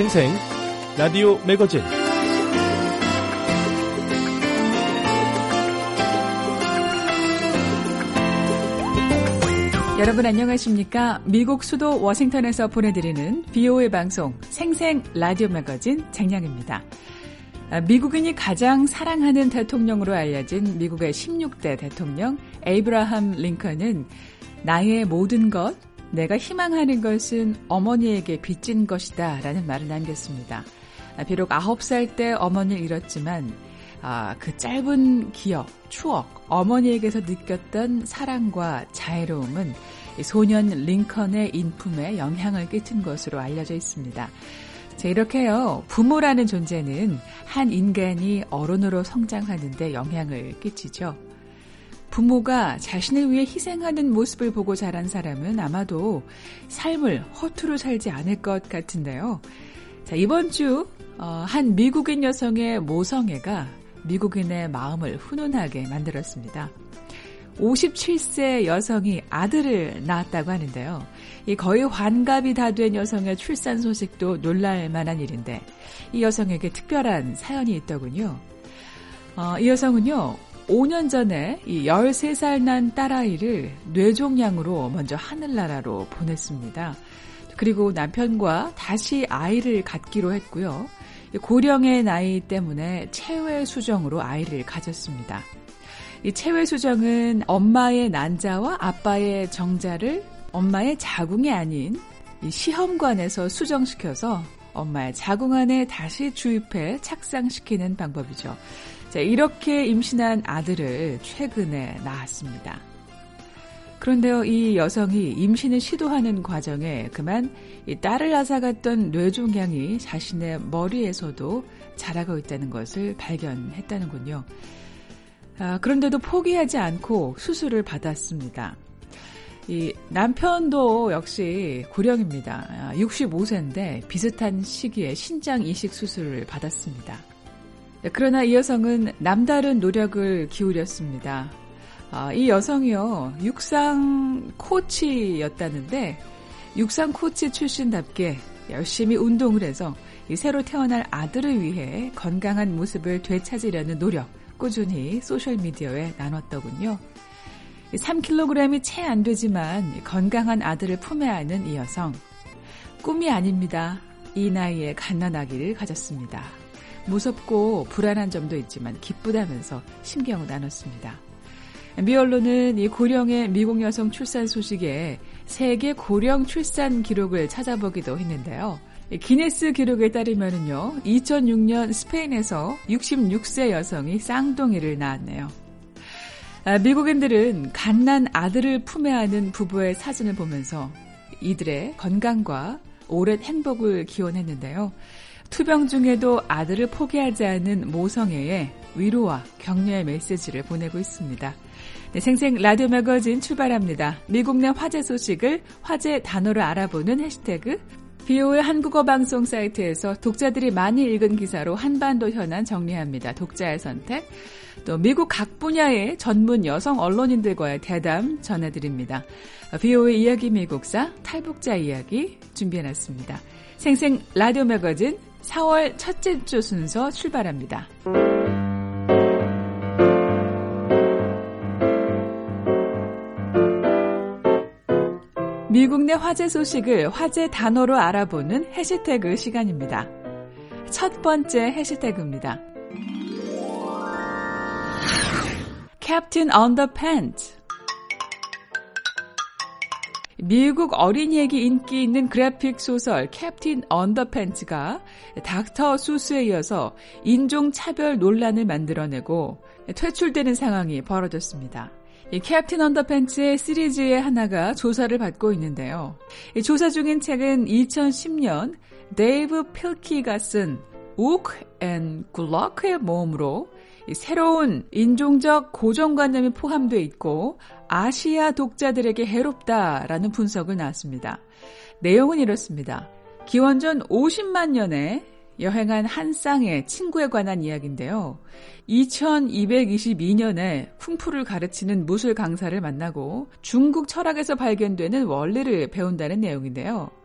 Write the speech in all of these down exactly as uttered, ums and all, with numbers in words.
생생 라디오 매거진 여러분 안녕하십니까? 미국 수도 워싱턴에서 보내드리는 비오에이 방송 생생 라디오 매거진 장량입니다. 미국인이 가장 사랑하는 대통령으로 알려진 미국의 십육 대 대통령 에이브라함 링컨은 나의 모든 것, 내가 희망하는 것은 어머니에게 빚진 것이다 라는 말을 남겼습니다. 비록 아홉 살 때 어머니를 잃었지만 아, 그 짧은 기억, 추억, 어머니에게서 느꼈던 사랑과 자애로움은 소년 링컨의 인품에 영향을 끼친 것으로 알려져 있습니다. 자, 이렇게요. 부모라는 존재는 한 인간이 어른으로 성장하는 데 영향을 끼치죠. 부모가 자신을 위해 희생하는 모습을 보고 자란 사람은 아마도 삶을 허투루 살지 않을 것 같은데요. 자, 이번 주 한 미국인 여성의 모성애가 미국인의 마음을 훈훈하게 만들었습니다. 오십칠 세 여성이 아들을 낳았다고 하는데요. 이 거의 환갑이 다 된 여성의 출산 소식도 놀랄 만한 일인데 이 여성에게 특별한 사연이 있더군요. 어, 이 여성은요. 오 년 전에 이 열세 살 난 딸아이를 뇌종양으로 먼저 하늘나라로 보냈습니다. 그리고 남편과 다시 아이를 갖기로 했고요. 고령의 나이 때문에 체외수정으로 아이를 가졌습니다. 이 체외수정은 엄마의 난자와 아빠의 정자를 엄마의 자궁이 아닌 이 시험관에서 수정시켜서 엄마의 자궁 안에 다시 주입해 착상시키는 방법이죠. 자, 이렇게 임신한 아들을 최근에 낳았습니다. 그런데요, 이 여성이 임신을 시도하는 과정에 그만 이 딸을 앗아갔던 뇌종양이 자신의 머리에서도 자라고 있다는 것을 발견했다는군요. 아, 그런데도 포기하지 않고 수술을 받았습니다. 이 남편도 역시 고령입니다. 육십오 세인데 비슷한 시기에 신장 이식 수술을 받았습니다. 그러나 이 여성은 남다른 노력을 기울였습니다. 아, 이 여성이요, 육상 코치였다는데 육상 코치 출신답게 열심히 운동을 해서 이 새로 태어날 아들을 위해 건강한 모습을 되찾으려는 노력 꾸준히 소셜미디어에 나눴더군요. 삼 킬로그램이 채 안 되지만 건강한 아들을 품에 안은 이 여성. 꿈이 아닙니다. 이 나이에 갓난아기를 가졌습니다. 무섭고 불안한 점도 있지만 기쁘다면서 심경을 나눴습니다. 미 언론은 이 고령의 미국 여성 출산 소식에 세계 고령 출산 기록을 찾아보기도 했는데요. 기네스 기록에 따르면요, 이천육 년 스페인에서 육십육 세 여성이 쌍둥이를 낳았네요. 아, 미국인들은 갓난 아들을 품에 안은 부부의 사진을 보면서 이들의 건강과 오랜 행복을 기원했는데요. 투병 중에도 아들을 포기하지 않은 모성애에 위로와 격려의 메시지를 보내고 있습니다. 네, 생생 라디오 매거진 출발합니다. 미국 내 화제 소식을 화제 단어로 알아보는 해시태그 비오에이 한국어 방송 사이트에서 독자들이 많이 읽은 기사로 한반도 현안 정리합니다. 독자의 선택. 또 미국 각 분야의 전문 여성 언론인들과의 대담 전해드립니다. 비오에이 이야기 미국사 탈북자 이야기 준비해놨습니다. 생생 라디오 매거진 사월 첫째 주 순서 출발합니다. 미국 내 화제 소식을 화제 단어로 알아보는 해시태그 시간입니다. 첫 번째 해시태그입니다. Captain Underpants. 미국 어린이에게 인기 있는 그래픽 소설 캡틴 언더팬츠가 닥터 수스에 이어서 인종차별 논란을 만들어내고 퇴출되는 상황이 벌어졌습니다. 이 캡틴 언더팬츠의 시리즈의 하나가 조사를 받고 있는데요. 이 조사 중인 책은 이천십 년 데이브 필키가 쓴 우크 앤 굴러크의 모험으로 새로운 인종적 고정관념이 포함되어 있고 아시아 독자들에게 해롭다라는 분석을 나왔습니다. 내용은 이렇습니다. 기원전 오십만 년에 여행한 한 쌍의 친구에 관한 이야기인데요. 이천이백이십이 년에 쿵푸를 가르치는 무술 강사를 만나고 중국 철학에서 발견되는 원리를 배운다는 내용인데요.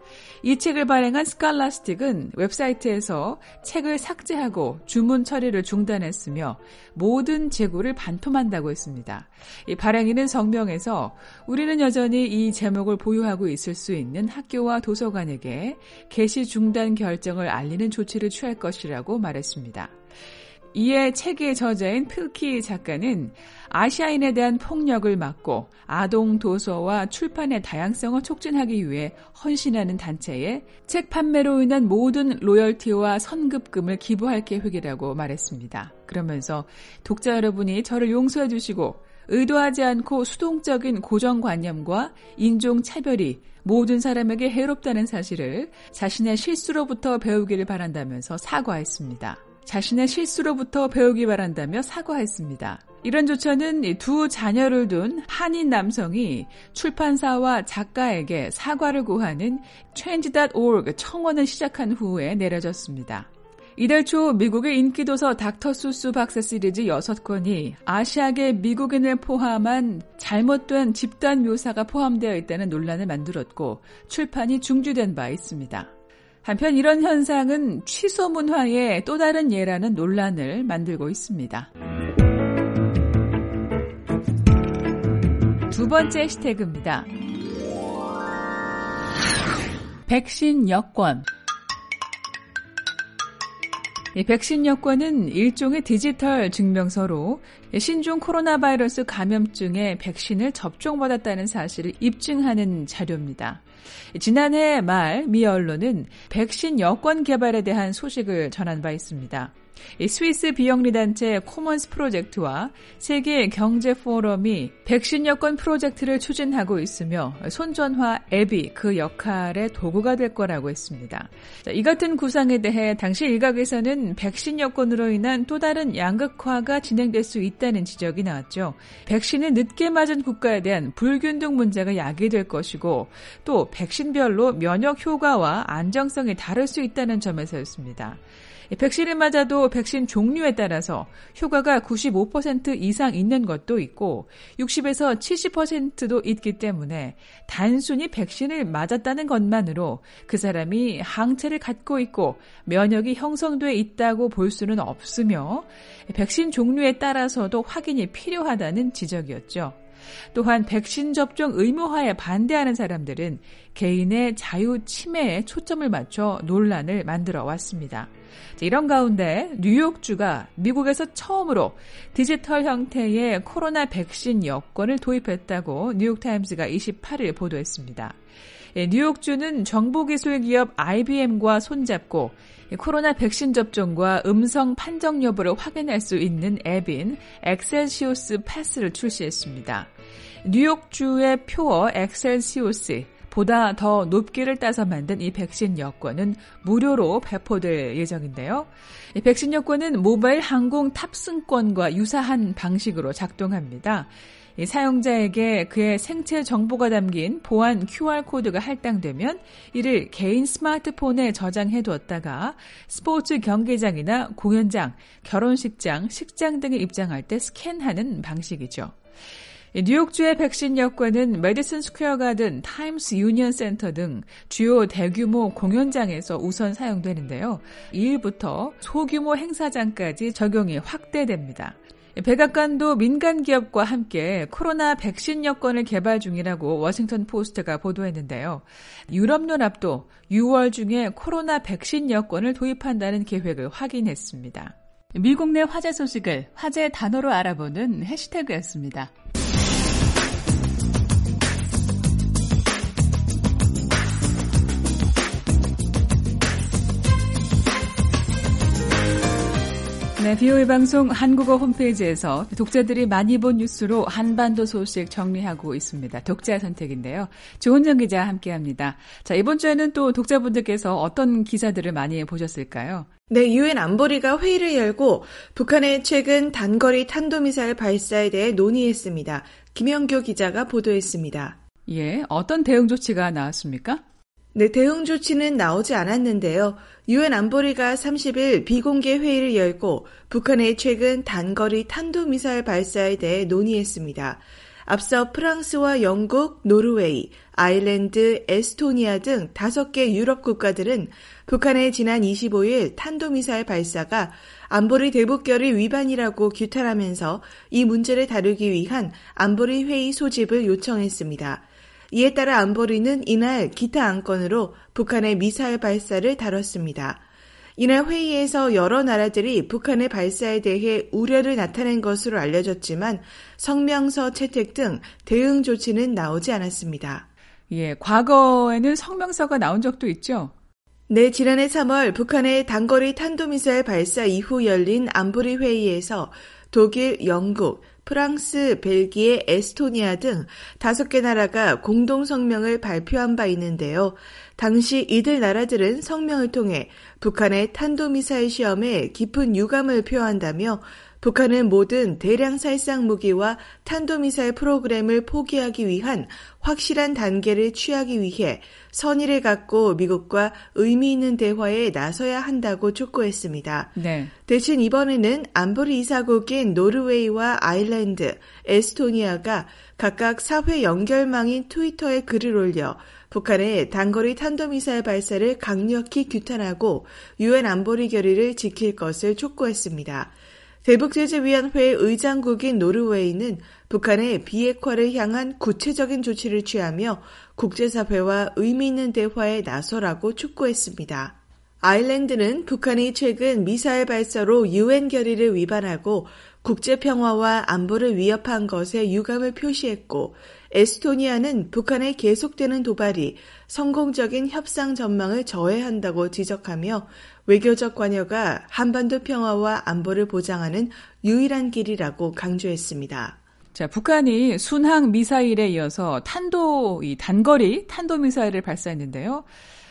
이 책을 발행한 스칼라스틱은 웹사이트에서 책을 삭제하고 주문 처리를 중단했으며 모든 재고를 반품한다고 했습니다. 이 발행인은 성명에서 우리는 여전히 이 제목을 보유하고 있을 수 있는 학교와 도서관에게 게시 중단 결정을 알리는 조치를 취할 것이라고 말했습니다. 이에 책의 저자인 필키 작가는 아시아인에 대한 폭력을 막고 아동 도서와 출판의 다양성을 촉진하기 위해 헌신하는 단체에 책 판매로 인한 모든 로열티와 선급금을 기부할 계획이라고 말했습니다. 그러면서 독자 여러분이 저를 용서해 주시고 의도하지 않고 수동적인 고정관념과 인종차별이 모든 사람에게 해롭다는 사실을 자신의 실수로부터 배우기를 바란다면서 사과했습니다. 자신의 실수로부터 배우기 바란다며 사과했습니다. 이런 조처는 두 자녀를 둔 한인 남성이 출판사와 작가에게 사과를 구하는 change dot org 청원을 시작한 후에 내려졌습니다. 이달 초 미국의 인기도서 닥터 수스 박사 시리즈 여섯 권이 아시아계 미국인을 포함한 잘못된 집단 묘사가 포함되어 있다는 논란을 만들었고 출판이 중지된 바 있습니다. 한편 이런 현상은 취소 문화의 또 다른 예라는 논란을 만들고 있습니다. 두 번째 해시태그입니다. 백신 여권. 이 백신 여권은 일종의 디지털 증명서로 신종 코로나 바이러스 감염증에 백신을 접종받았다는 사실을 입증하는 자료입니다. 지난해 말 미 언론은 백신 여권 개발에 대한 소식을 전한 바 있습니다. 스위스 비영리 단체 코먼스 프로젝트와 세계 경제 포럼이 백신 여권 프로젝트를 추진하고 있으며 손전화 앱이 그 역할의 도구가 될 거라고 했습니다. 자, 이 같은 구상에 대해 당시 일각에서는 백신 여권으로 인한 또 다른 양극화가 진행될 수 있다는 지적이 나왔죠. 백신을 늦게 맞은 국가에 대한 불균등 문제가 야기될 것이고 또 백신별로 면역 효과와 안정성이 다를 수 있다는 점에서였습니다. 백신을 맞아도 백신 종류에 따라서 효과가 구십오 퍼센트 이상 있는 것도 있고 육십에서 칠십 퍼센트도 있기 때문에 단순히 백신을 맞았다는 것만으로 그 사람이 항체를 갖고 있고 면역이 형성돼 있다고 볼 수는 없으며 백신 종류에 따라서도 확인이 필요하다는 지적이었죠. 또한 백신 접종 의무화에 반대하는 사람들은 개인의 자유 침해에 초점을 맞춰 논란을 만들어 왔습니다. 이런 가운데 뉴욕주가 미국에서 처음으로 디지털 형태의 코로나 백신 여권을 도입했다고 뉴욕타임스가 이십팔 일 보도했습니다. 뉴욕주는 정보기술기업 아이비엠과 손잡고 코로나 백신 접종과 음성 판정 여부를 확인할 수 있는 앱인 엑셀시오스 패스를 출시했습니다. 뉴욕주의 표어 엑셀시오스 보다 더 높기를 따서 만든 이 백신 여권은 무료로 배포될 예정인데요. 이 백신 여권은 모바일 항공 탑승권과 유사한 방식으로 작동합니다. 이 사용자에게 그의 생체 정보가 담긴 보안 큐알코드가 할당되면 이를 개인 스마트폰에 저장해두었다가 스포츠 경기장이나 공연장, 결혼식장, 식장 등에 입장할 때 스캔하는 방식이죠. 뉴욕주의 백신 여권은 메디슨 스퀘어 가든, 타임스 유니언 센터 등 주요 대규모 공연장에서 우선 사용되는데요. 이 일부터 소규모 행사장까지 적용이 확대됩니다. 백악관도 민간 기업과 함께 코로나 백신 여권을 개발 중이라고 워싱턴 포스트가 보도했는데요. 유럽연합도 유월 중에 코로나 백신 여권을 도입한다는 계획을 확인했습니다. 미국 내 화제 소식을 화제 단어로 알아보는 해시태그였습니다. 네, 비오의 방송 한국어 홈페이지에서 독자들이 많이 본 뉴스로 한반도 소식 정리하고 있습니다. 독자 선택인데요. 조은정 기자 함께합니다. 자, 이번 주에는 또 독자분들께서 어떤 기사들을 많이 보셨을까요? 네, 유엔 안보리가 회의를 열고 북한의 최근 단거리 탄도미사일 발사에 대해 논의했습니다. 김영교 기자가 보도했습니다. 예, 어떤 대응 조치가 나왔습니까? 네, 대응 조치는 나오지 않았는데요. 유엔 안보리가 삼십 일 비공개 회의를 열고 북한의 최근 단거리 탄도미사일 발사에 대해 논의했습니다. 앞서 프랑스와 영국, 노르웨이, 아일랜드, 에스토니아 등 다섯 개 유럽 국가들은 북한의 지난 이십오일 탄도미사일 발사가 안보리 대북결의 위반이라고 규탄하면서 이 문제를 다루기 위한 안보리 회의 소집을 요청했습니다. 이에 따라 안보리는 이날 기타 안건으로 북한의 미사일 발사를 다뤘습니다. 이날 회의에서 여러 나라들이 북한의 발사에 대해 우려를 나타낸 것으로 알려졌지만 성명서 채택 등 대응 조치는 나오지 않았습니다. 예, 과거에는 성명서가 나온 적도 있죠? 네, 지난해 삼월 북한의 단거리 탄도미사일 발사 이후 열린 안보리 회의에서 독일, 영국, 프랑스, 벨기에, 에스토니아 등 다섯 개 나라가 공동 성명을 발표한 바 있는데요. 당시 이들 나라들은 성명을 통해 북한의 탄도미사일 시험에 깊은 유감을 표한다며 북한은 모든 대량 살상 무기와 탄도미사일 프로그램을 포기하기 위한 확실한 단계를 취하기 위해 선의를 갖고 미국과 의미 있는 대화에 나서야 한다고 촉구했습니다. 네. 대신 이번에는 안보리 이사국인 노르웨이와 아일랜드, 에스토니아가 각각 사회 연결망인 트위터에 글을 올려 북한의 단거리 탄도미사일 발사를 강력히 규탄하고 유엔 안보리 결의를 지킬 것을 촉구했습니다. 대북제재위원회 의장국인 노르웨이는 북한의 비핵화를 향한 구체적인 조치를 취하며 국제사회와 의미 있는 대화에 나서라고 촉구했습니다. 아일랜드는 북한이 최근 미사일 발사로 유엔 결의를 위반하고 국제평화와 안보를 위협한 것에 유감을 표시했고, 에스토니아는 북한의 계속되는 도발이 성공적인 협상 전망을 저해한다고 지적하며 외교적 관여가 한반도 평화와 안보를 보장하는 유일한 길이라고 강조했습니다. 자, 북한이 순항 미사일에 이어서 탄도, 이 단거리 탄도 미사일을 발사했는데요.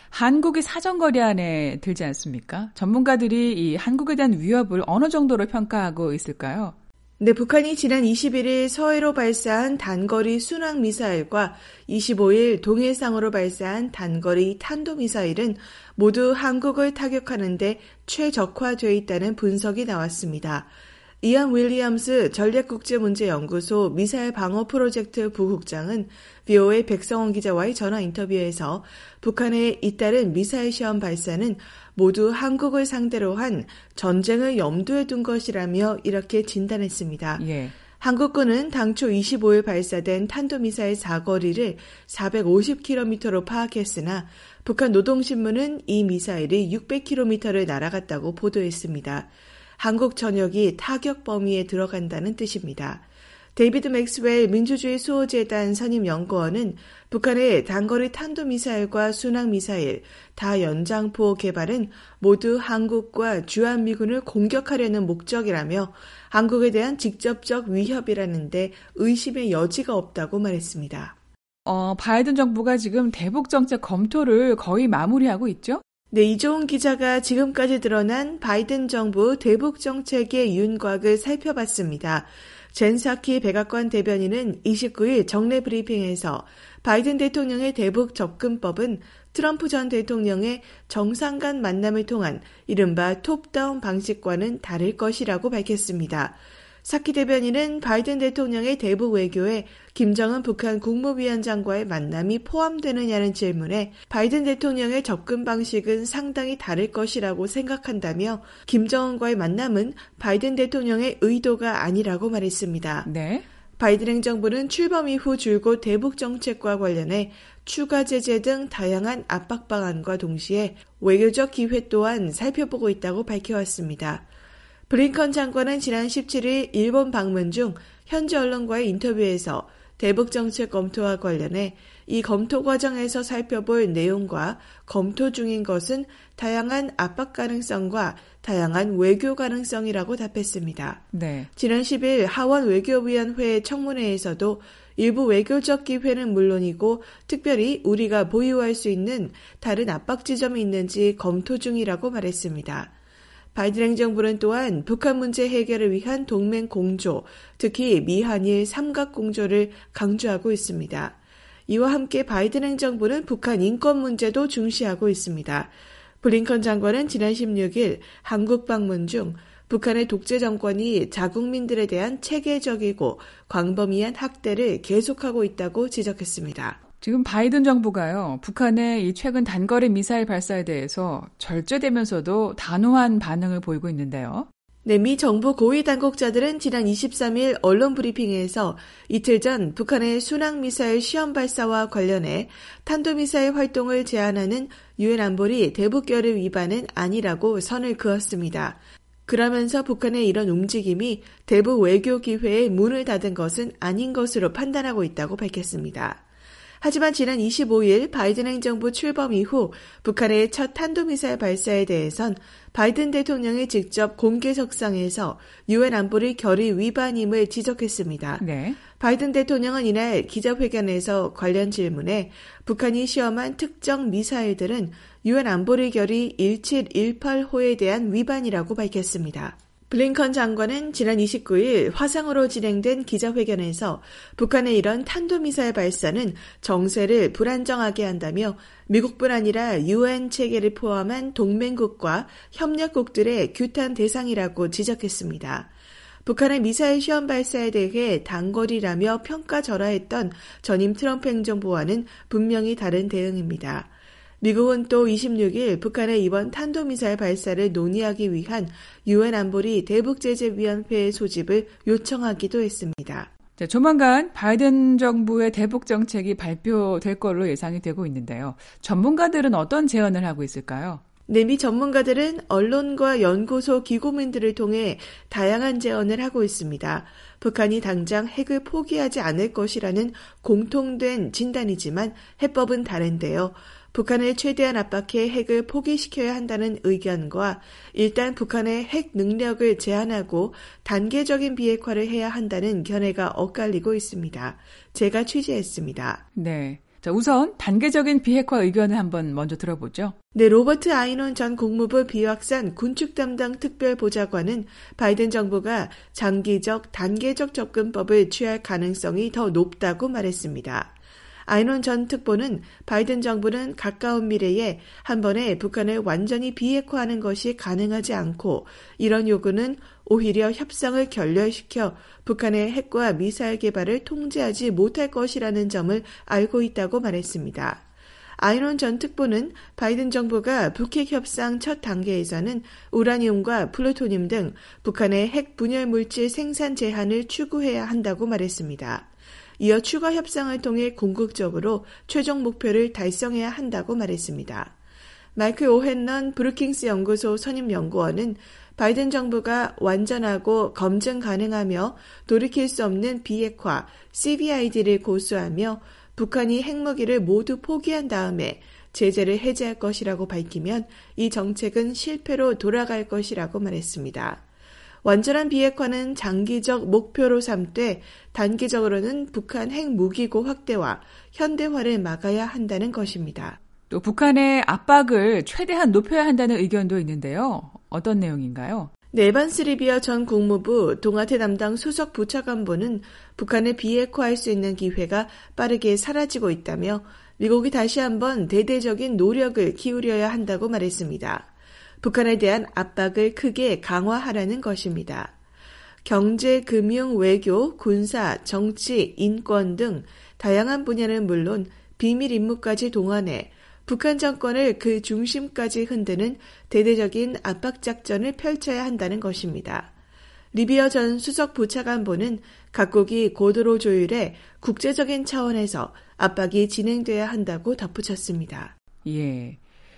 한국이 사정거리 안에 들지 않습니까? 전문가들이 이 한국에 대한 위협을 어느 정도로 평가하고 있을까요? 네, 북한이 지난 이십일일 서해로 발사한 단거리 순항 미사일과 이십오일 동해상으로 발사한 단거리 탄도미사일은 모두 한국을 타격하는 데 최적화되어 있다는 분석이 나왔습니다. 이안 윌리엄스 전략국제문제연구소 미사일 방어 프로젝트 부국장은 브이오에이 백성원 기자와의 전화 인터뷰에서 북한의 잇따른 미사일 시험 발사는 모두 한국을 상대로 한 전쟁을 염두에 둔 것이라며 이렇게 진단했습니다. 예. 한국군은 당초 이십오일 발사된 탄도미사일 사거리를 사백오십 킬로미터로 파악했으나 북한 노동신문은 이 미사일이 육백 킬로미터를 날아갔다고 보도했습니다. 한국 전역이 타격 범위에 들어간다는 뜻입니다. 데이비드 맥스웰 민주주의 수호재단 선임연구원은 북한의 단거리 탄도미사일과 순항미사일, 다연장포 개발은 모두 한국과 주한미군을 공격하려는 목적이라며 한국에 대한 직접적 위협이라는데 의심의 여지가 없다고 말했습니다. 어, 바이든 정부가 지금 대북정책 검토를 거의 마무리하고 있죠? 네, 이종훈 기자가 지금까지 드러난 바이든 정부 대북정책의 윤곽을 살펴봤습니다. 젠 사키 백악관 대변인은 이십구일 정례 브리핑에서 바이든 대통령의 대북 접근법은 트럼프 전 대통령의 정상 간 만남을 통한 이른바 톱다운 방식과는 다를 것이라고 밝혔습니다. 사키 대변인은 바이든 대통령의 대북 외교에 김정은 북한 국무위원장과의 만남이 포함되느냐는 질문에 바이든 대통령의 접근 방식은 상당히 다를 것이라고 생각한다며 김정은과의 만남은 바이든 대통령의 의도가 아니라고 말했습니다. 네. 바이든 행정부는 출범 이후 줄곧 대북 정책과 관련해 추가 제재 등 다양한 압박 방안과 동시에 외교적 기회 또한 살펴보고 있다고 밝혀왔습니다. 블링컨 장관은 지난 십칠일 일본 방문 중 현지 언론과의 인터뷰에서 대북 정책 검토와 관련해 이 검토 과정에서 살펴볼 내용과 검토 중인 것은 다양한 압박 가능성과 다양한 외교 가능성이라고 답했습니다. 네. 지난 십일 하원 외교위원회 청문회에서도 일부 외교적 기회는 물론이고 특별히 우리가 보유할 수 있는 다른 압박 지점이 있는지 검토 중이라고 말했습니다. 바이든 행정부는 또한 북한 문제 해결을 위한 동맹 공조, 특히 미한일 삼각 공조를 강조하고 있습니다. 이와 함께 바이든 행정부는 북한 인권 문제도 중시하고 있습니다. 블링컨 장관은 지난 십육일 한국 방문 중 북한의 독재 정권이 자국민들에 대한 체계적이고 광범위한 학대를 계속하고 있다고 지적했습니다. 지금 바이든 정부가요, 북한의 이 최근 단거리 미사일 발사에 대해서 절제되면서도 단호한 반응을 보이고 있는데요. 네, 미 정부 고위 당국자들은 지난 이십삼일 언론 브리핑에서 이틀 전 북한의 순항미사일 시험 발사와 관련해 탄도미사일 활동을 제한하는 유엔 안보리 대북결의 위반은 아니라고 선을 그었습니다. 그러면서 북한의 이런 움직임이 대북 외교 기회에 문을 닫은 것은 아닌 것으로 판단하고 있다고 밝혔습니다. 하지만 지난 이십오일 바이든 행정부 출범 이후 북한의 첫 탄도미사일 발사에 대해선 바이든 대통령이 직접 공개석상에서 유엔 안보리 결의 위반임을 지적했습니다. 네. 바이든 대통령은 이날 기자회견에서 관련 질문에 북한이 시험한 특정 미사일들은 유엔 안보리 결의 일칠일팔호에 대한 위반이라고 밝혔습니다. 블링컨 장관은 지난 이십구일 화상으로 진행된 기자회견에서 북한의 이런 탄도미사일 발사는 정세를 불안정하게 한다며 미국뿐 아니라 유엔 체계를 포함한 동맹국과 협력국들의 규탄 대상이라고 지적했습니다. 북한의 미사일 시험 발사에 대해 단거리라며 평가절하했던 전임 트럼프 행정부와는 분명히 다른 대응입니다. 미국은 또 이십육일 북한의 이번 탄도미사일 발사를 논의하기 위한 유엔 안보리 대북제재위원회의 소집을 요청하기도 했습니다. 자, 조만간 바이든 정부의 대북 정책이 발표될 걸로 예상이 되고 있는데요. 전문가들은 어떤 제언을 하고 있을까요? 네, 미 전문가들은 언론과 연구소 기고민들을 통해 다양한 제언을 하고 있습니다. 북한이 당장 핵을 포기하지 않을 것이라는 공통된 진단이지만 해법은 다른데요. 북한을 최대한 압박해 핵을 포기시켜야 한다는 의견과 일단 북한의 핵 능력을 제한하고 단계적인 비핵화를 해야 한다는 견해가 엇갈리고 있습니다. 제가 취재했습니다. 네. 자, 우선 단계적인 비핵화 의견을 한번 먼저 들어보죠. 네, 로버트 아이논 전 국무부 비확산 군축 담당 특별보좌관은 바이든 정부가 장기적 단계적 접근법을 취할 가능성이 더 높다고 말했습니다. 아이논 전 특보는 바이든 정부는 가까운 미래에 한 번에 북한을 완전히 비핵화하는 것이 가능하지 않고 이런 요구는 오히려 협상을 결렬시켜 북한의 핵과 미사일 개발을 통제하지 못할 것이라는 점을 알고 있다고 말했습니다. 아이논 전 특보는 바이든 정부가 북핵 협상 첫 단계에서는 우라늄과 플루토늄 등 북한의 핵 분열 물질 생산 제한을 추구해야 한다고 말했습니다. 이어 추가 협상을 통해 궁극적으로 최종 목표를 달성해야 한다고 말했습니다. 마이클 오헨런 브루킹스 연구소 선임 연구원은 바이든 정부가 완전하고 검증 가능하며 돌이킬 수 없는 비핵화 씨비아이디를 고수하며 북한이 핵무기를 모두 포기한 다음에 제재를 해제할 것이라고 밝히면 이 정책은 실패로 돌아갈 것이라고 말했습니다. 완전한 비핵화는 장기적 목표로 삼되 단기적으로는 북한 핵무기고 확대와 현대화를 막아야 한다는 것입니다. 또 북한의 압박을 최대한 높여야 한다는 의견도 있는데요. 어떤 내용인가요? 네, 에반스 리비어 전 국무부 동아태 담당 수석 부차관보는 북한을 비핵화할 수 있는 기회가 빠르게 사라지고 있다며 미국이 다시 한번 대대적인 노력을 기울여야 한다고 말했습니다. 북한에 대한 압박을 크게 강화하라는 것입니다. 경제, 금융, 외교, 군사, 정치, 인권 등 다양한 분야는 물론 비밀 임무까지 동원해 북한 정권을 그 중심까지 흔드는 대대적인 압박 작전을 펼쳐야 한다는 것입니다. 리비어 전 수석 부차관보는 각국이 고도로 조율해 국제적인 차원에서 압박이 진행돼야 한다고 덧붙였습니다. 예.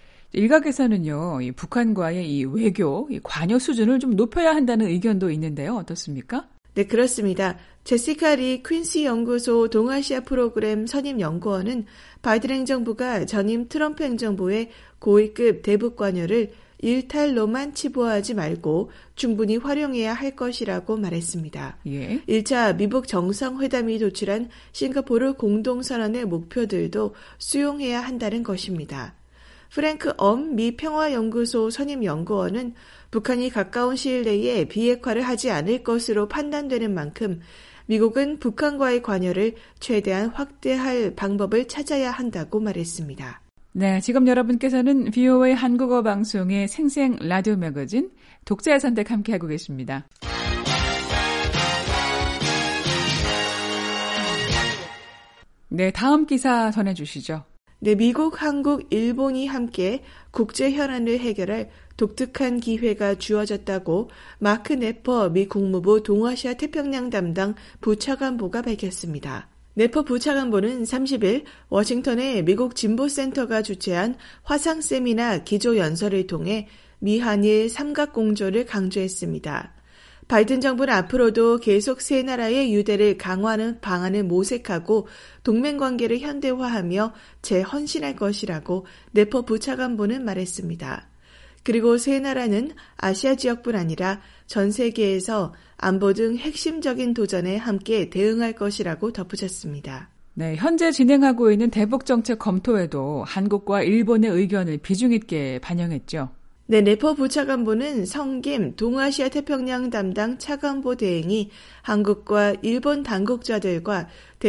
일각에서는요, 이 북한과의 이 외교, 이 관여 수준을 좀 높여야 한다는 의견도 있는데요. 어떻습니까? 네, 그렇습니다. 제시카 리 퀸시 연구소 동아시아 프로그램 선임 연구원은 바이든 행정부가 전임 트럼프 행정부의 고위급 대북 관여를 일탈로만 치부하지 말고 충분히 활용해야 할 것이라고 말했습니다. 예. 일 차 미북 정상회담이 도출한 싱가포르 공동선언의 목표들도 수용해야 한다는 것입니다. 프랭크 엄 미 평화연구소 선임연구원은 북한이 가까운 시일 내에 비핵화를 하지 않을 것으로 판단되는 만큼 미국은 북한과의 관여를 최대한 확대할 방법을 찾아야 한다고 말했습니다. 네, 지금 여러분께서는 비오에이 한국어 방송의 생생 라디오 매거진 독자의 선택 함께하고 계십니다. 네, 다음 기사 전해주시죠. 네, 미국, 한국, 일본이 함께 국제 현안을 해결할 독특한 기회가 주어졌다고 마크 네퍼 미 국무부 동아시아 태평양 담당 부차관보가 밝혔습니다. 네퍼 부차관보는 삼십일 워싱턴의 미국 진보센터가 주최한 화상 세미나 기조연설을 통해 미한일 삼각공조를 강조했습니다. 바이든 정부는 앞으로도 계속 세 나라의 유대를 강화하는 방안을 모색하고 동맹관계를 현대화하며 재헌신할 것이라고 네퍼 부차관보는 말했습니다. 그리고 세 나라는 아시아 지역뿐 아니라 전 세계에서 안보 등 핵심적인 도전에 함께 대응할 것이라고 덧붙였습니다. 네, 현재 진행하고 있는 대북정책 검토에도 한국과 일본의 의견을 비중 있게 반영했죠. 네, 네퍼 부차관보는 성김 동아시아 태평양 담당 차관보 대행이 한국과 일본 당국자들과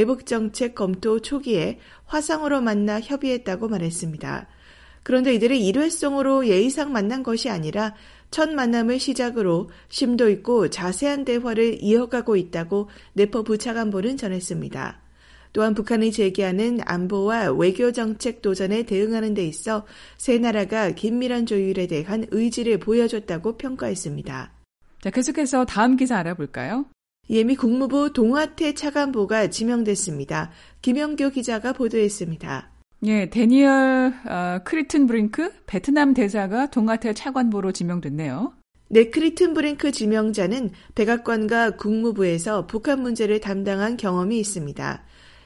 대북정책 검토 초기에 화상으로 만나 협의했다고 말했습니다. 그런데 이들이 일회성으로 예의상 만난 것이 아니라 첫 만남을 시작으로 심도 있고 자세한 대화를 이어가고 있다고 네퍼 부차관보는 전했습니다. 또한 북한이 제기하는 안보와 외교정책 도전에 대응하는 데 있어 세 나라가 긴밀한 조율에 대한 의지를 보여줬다고 평가했습니다. 자, 계속해서 다음 기사 알아볼까요? 예미 국무부 동아태 차관보가 지명됐습니다. 김영교 기자가 보도했습니다. 예, 데니얼 어, 크리튼브링크 베트남 대사가 동아태 차관보로 지명됐네요. 네, 크리튼브링크 지명자는 백악관과 국무부에서 북한 문제를 담당한 경험이 있습니다.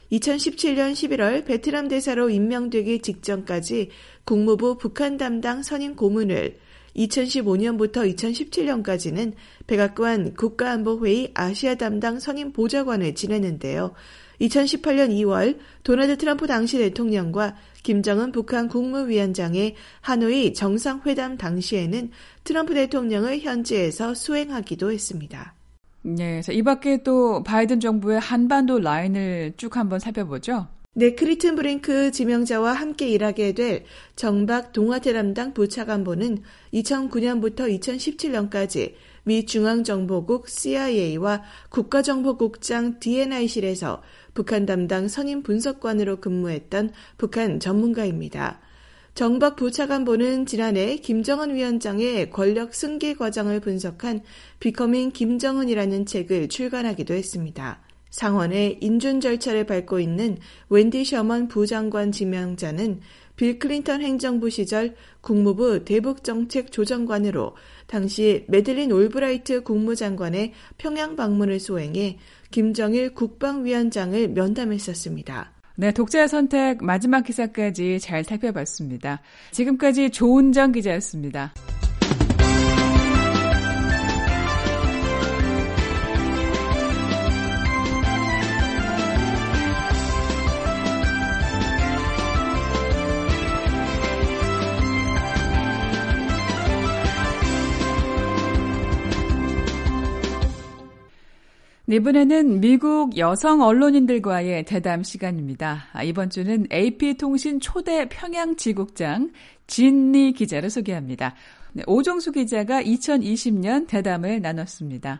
이천십칠년 십일월 베트남 대사로 임명되기 직전까지 국무부 북한 담당 선임 고문을, 이천십오년부터 이천십칠년까지는 백악관 국가안보회의 아시아 담당 선임 보좌관을 지냈는데요. 이천십팔년 이월 도널드 트럼프 당시 대통령과 김정은 북한 국무위원장의 하노이 정상회담 당시에는 트럼프 대통령을 현지에서 수행하기도 했습니다. 네, 이 밖에 또 바이든 정부의 한반도 라인을 쭉 한번 살펴보죠. 네, 크리튼브링크 지명자와 함께 일하게 될 정박 동아태 담당 부차관보는 이천구년부터 이천십칠년까지 미 중앙정보국 씨아이에이와 국가정보국장 디엔아이실에서 북한 담당 선임 분석관으로 근무했던 북한 전문가입니다. 정박 부차관보는 지난해 김정은 위원장의 권력 승계 과정을 분석한 비커밍 김정은이라는 책을 출간하기도 했습니다. 상원의 인준 절차를 밟고 있는 웬디 셔먼 부장관 지명자는 빌 클린턴 행정부 시절 국무부 대북정책조정관으로 당시 매들린 올브라이트 국무장관의 평양 방문을 수행해 김정일 국방위원장을 면담했었습니다. 네, 독자의 선택 마지막 기사까지 잘 살펴봤습니다. 지금까지 조은정 기자였습니다. 이번에는 미국 여성 언론인들과의 대담 시간입니다. 이번 주는 에이피통신 초대 평양지국장 진리 기자를 소개합니다. 오종수 기자가 이천이십년 대담을 나눴습니다.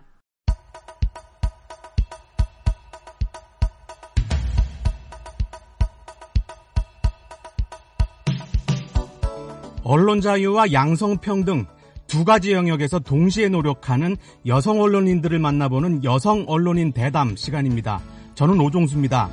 언론 자유와 양성평등 두 가지 영역에서 동시에 노력하는 여성 언론인들을 만나보는 여성 언론인 대담 시간입니다. 저는 오종수입니다.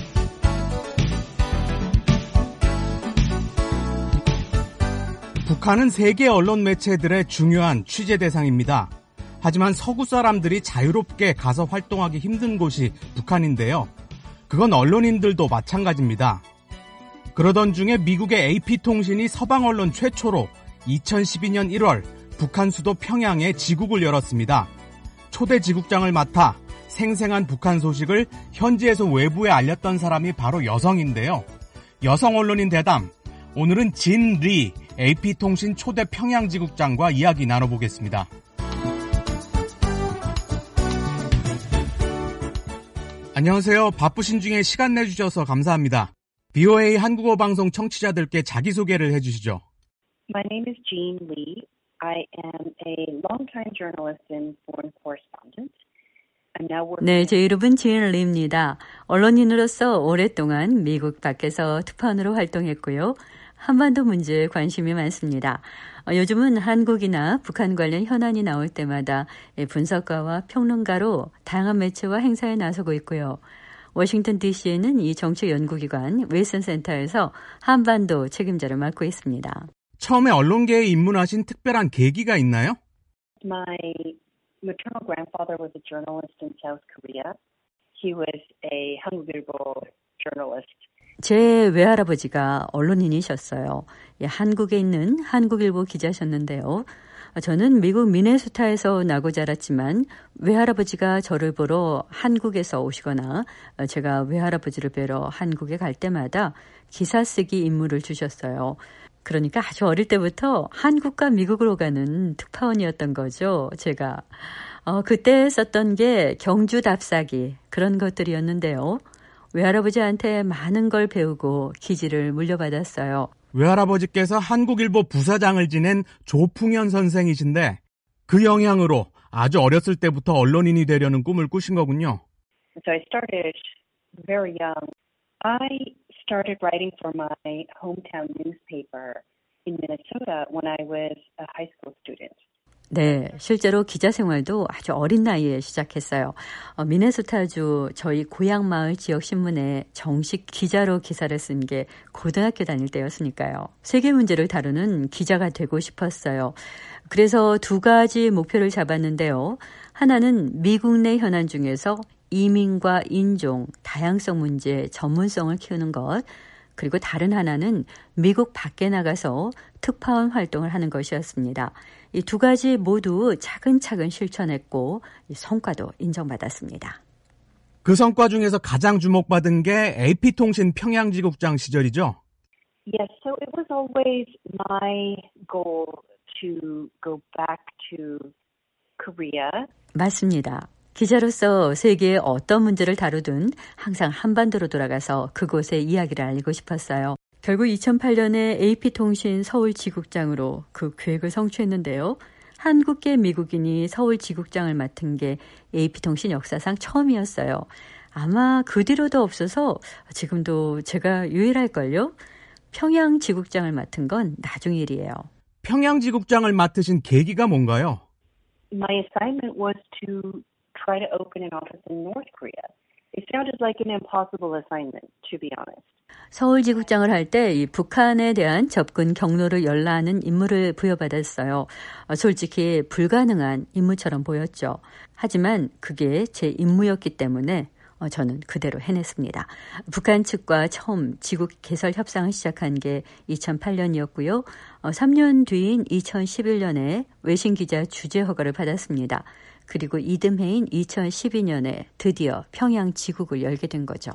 북한은 세계 언론 매체들의 중요한 취재 대상입니다. 하지만 서구 사람들이 자유롭게 가서 활동하기 힘든 곳이 북한인데요. 그건 언론인들도 마찬가지입니다. 그러던 중에 미국의 에이피통신이 서방 언론 최초로 이천십이년 일월 북한 수도 평양에 지국을 열었습니다. 초대 지국장을 맡아 생생한 북한 소식을 현지에서 외부에 알렸던 사람이 바로 여성인데요. 여성 언론인 대담, 오늘은 진 리 에이피통신 초대 평양 지국장과 이야기 나눠보겠습니다. 안녕하세요. 바쁘신 중에 시간 내주셔서 감사합니다. 비오에이 한국어 방송 청취자들께 자기소개를 해주시죠. My name is Jean Lee. I am a longtime journalist and foreign correspondent. I'm now working. 네, 제 이름은 지인 리입니다. 언론인으로서 오랫동안 미국 밖에서 특파원으로 활동했고요. 한반도 문제에 관심이 많습니다. 어, 요즘은 한국이나 북한 관련 현안이 나올 때마다 분석가와 평론가로 다양한 매체와 행사에 나서고 있고요. 워싱턴 디씨에는 이 정치 연구기관 윌슨 센터에서 한반도 책임자를 맡고 있습니다. 처음에 언론계에 입문하신 특별한 계기가 있나요? My maternal grandfather was a journalist in South Korea. He was a 한국일보 journalist. 제 외할아버지가 언론인이셨어요. 예, 한국에 있는 한국일보 기자셨는데요. 저는 미국 미네소타에서 나고 자랐지만 외할아버지가 저를 보러 한국에서 오시거나 제가 외할아버지를 뵈러 한국에 갈 때마다 기사 쓰기 임무를 주셨어요. 그러니까 아주 어릴 때부터 한국과 미국으로 가는 특파원이었던 거죠, 제가. 어, 그때 썼던 게 경주 답사기 그런 것들이었는데요. 외할아버지한테 많은 걸 배우고 기지를 물려받았어요. 외할아버지께서 한국일보 부사장을 지낸 조풍현 선생이신데 그 영향으로 아주 어렸을 때부터 언론인이 되려는 꿈을 꾸신 거군요. So I started very young. I started writing for my hometown newspaper in Minnesota when I was a high school student. 네, 실제로 기자 생활도 아주 어린 나이에 시작했어요. 어, 미네소타주 저희 고향 마을 지역 신문에 정식 기자로 기사를 쓴 게 고등학교 다닐 때였으니까요. 세계 문제를 다루는 기자가 되고 싶었어요. 그래서 두 가지 목표를 잡았는데요. 하나는 미국 내 현안 중에서 이민과 인종, 다양성 문제 전문성을 키우는 것, 그리고 다른 하나는 미국 밖에 나가서 특파원 활동을 하는 것이었습니다. 이 두 가지 모두 차근차근 실천했고 성과도 인정받았습니다. 그 성과 중에서 가장 주목받은 게 에이피통신 평양지국장 시절이죠? Yes, so it was always my goal to go back to Korea. 맞습니다. 기자로서 세계의 어떤 문제를 다루든 항상 한반도로 돌아가서 그곳의 이야기를 알리고 싶었어요. 결국 이천팔 년에 에이피통신 서울지국장으로 그 계획을 성취했는데요. 한국계 미국인이 서울지국장을 맡은 게 에이피통신 역사상 처음이었어요. 아마 그 뒤로도 없어서 지금도 제가 유일할걸요. 평양지국장을 맡은 건 나중 일이에요. 평양지국장을 맡으신 계기가 뭔가요? My assignment was to try to open an office in North Korea. It sounded like an impossible assignment, to be honest. 서울지국장을 할 때 이 북한에 대한 접근 경로를 열라하는 임무를 부여받았어요. 어, 솔직히 불가능한 임무처럼 보였죠. 하지만 그게 제 임무였기 때문에 어, 저는 그대로 해냈습니다. 북한 측과 처음 지국 개설 협상을 시작한 게 이천팔 년이었고요. 어, 삼 년 뒤인 이천십일 년에 외신 기자 주재 허가를 받았습니다. 그리고 이듬해인 이천십이 년에 드디어 평양 지국을 열게 된 거죠.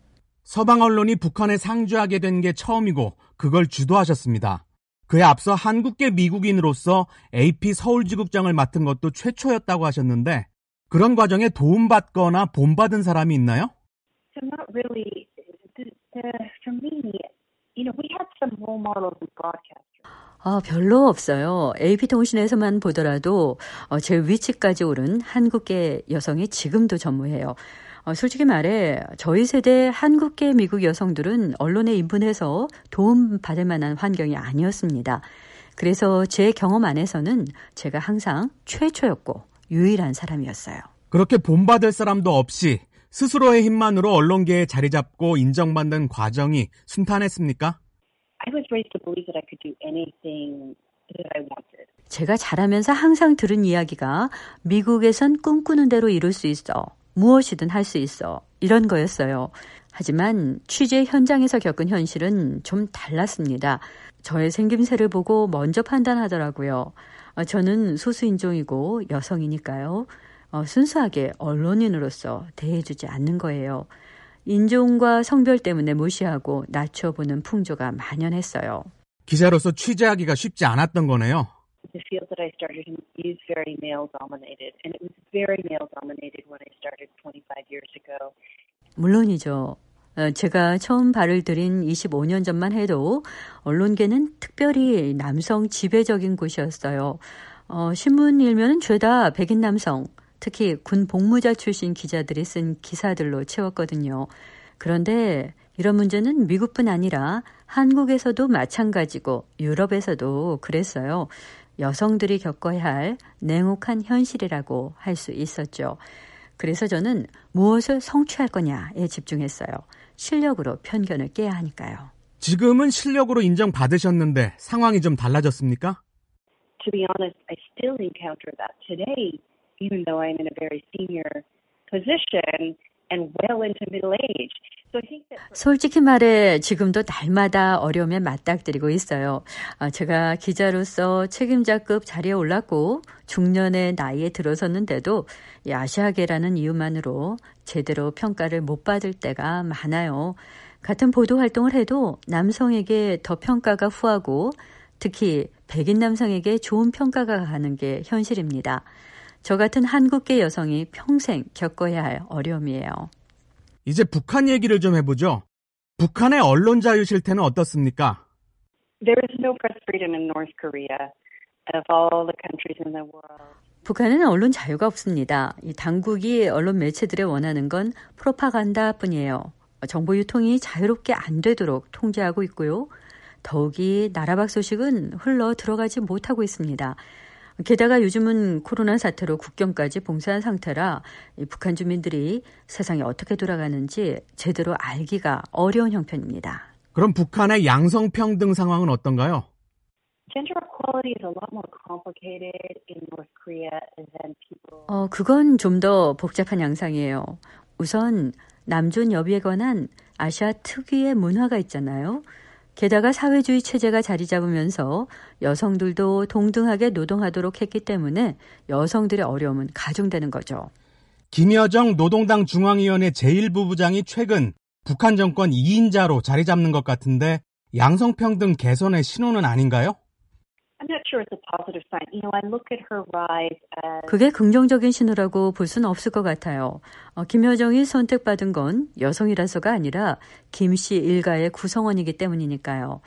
서방 언론이 북한에 상주하게 된 게 처음이고 그걸 주도하셨습니다. 그에 앞서 한국계 미국인으로서 에이피 서울지국장을 맡은 것도 최초였다고 하셨는데 그런 과정에 도움받거나 본받은 사람이 있나요? So not really. The, the, for me, you know, we had some role models in broadcasters. 아, 별로 없어요. 에이피통신에서만 보더라도 어, 제 위치까지 오른 한국계 여성이 지금도 전무해요. 어, 솔직히 말해 저희 세대 한국계 미국 여성들은 언론에 입문해서 도움받을 만한 환경이 아니었습니다. 그래서 제 경험 안에서는 제가 항상 최초였고 유일한 사람이었어요. 그렇게 본받을 사람도 없이 스스로의 힘만으로 언론계에 자리 잡고 인정받는 과정이 순탄했습니까? I was raised to believe that I could do anything that I wanted. 제가 자라면서 항상 들은 이야기가 미국에선 꿈꾸는 대로 이룰 수 있어. 무엇이든 할 수 있어. 이런 거였어요. 하지만 취재 현장에서 겪은 현실은 좀 달랐습니다. 저의 생김새를 보고 먼저 판단하더라고요. 저는 소수인종이고 여성이니까요. 어, 순수하게 언론인으로서 대해주지 않는 거예요. 인종과 성별 때문에 무시하고 낮춰보는 풍조가 만연했어요. 기자로서 취재하기가 쉽지 않았던 거네요. The field that I started in is very male-dominated, and it was very male-dominated when I started twenty-five years ago. 물론이죠. 제가 처음 발을 들인 이십오 년 전만 해도 언론계는 특별히 남성 지배적인 곳이었어요. 어, 신문 일면은 죄다 백인 남성, 특히 군 복무자 출신 기자들이 쓴 기사들로 채웠거든요. 그런데 이런 문제는 미국뿐 아니라 한국에서도 마찬가지고 유럽에서도 그랬어요. 여성들이 겪어야 할 냉혹한 현실이라고 할 수 있었죠. 그래서 저는 무엇을 성취할 거냐에 집중했어요. 실력으로 편견을 깨야 하니까요. 지금은 실력으로 인정받으셨는데 상황이 좀 달라졌습니까? To be honest, I still encounter that today, even though I'm in a very senior position and well into middle age. So I think that 솔직히 말해 지금도 날마다 어려움에 맞닥뜨리고 있어요. 제가 기자로서 책임자급 자리에 올랐고 중년의 나이에 들어섰는데도 이 아시아계라는 이유만으로 제대로 평가를 못 받을 때가 많아요. 같은 보도 활동을 해도 남성에게 더 평가가 후하고 특히 백인 남성에게 좋은 평가가 가는 게 현실입니다. 저 같은 한국계 여성이 평생 겪어야 할 어려움이에요. 이제 북한 얘기를 좀 해보죠. 북한의 언론 자유 실태는 어떻습니까? there is no press freedom in North Korea of all the countries in the world. 북한은 언론 자유가 없습니다. 이 당국이 언론 매체들에 원하는 건 프로파간다뿐이에요. 정보 유통이 자유롭게 안 되도록 통제하고 있고요. 더욱이 나라 밖 소식은 흘러 들어가지 못하고 있습니다. 게다가 요즘은 코로나 사태로 국경까지 봉쇄한 상태라 북한 주민들이 세상이 어떻게 돌아가는지 제대로 알기가 어려운 형편입니다. 그럼 북한의 양성평등 상황은 어떤가요? Gender equality is a lot more complicated in North Korea than people. 어, 그건 좀 더 복잡한 양상이에요. 우선 남존 여비에 관한 아시아 특유의 문화가 있잖아요. 게다가 사회주의 체제가 자리 잡으면서 여성들도 동등하게 노동하도록 했기 때문에 여성들의 어려움은 가중되는 거죠. 김여정 노동당 중앙위원회 제일 부부장이 최근 북한 정권 이 인자로 자리 잡는 것 같은데 양성평등 개선의 신호는 아닌가요? I'm not sure it's a positive sign. You know, I look at her rise as 그게 긍정적인 신호라고 볼 수는 없을 것 같아요. 어, 김여정이 선택받은 건 여성이라서가 아니라 김씨 일가의 구성원이기 때문이니까요.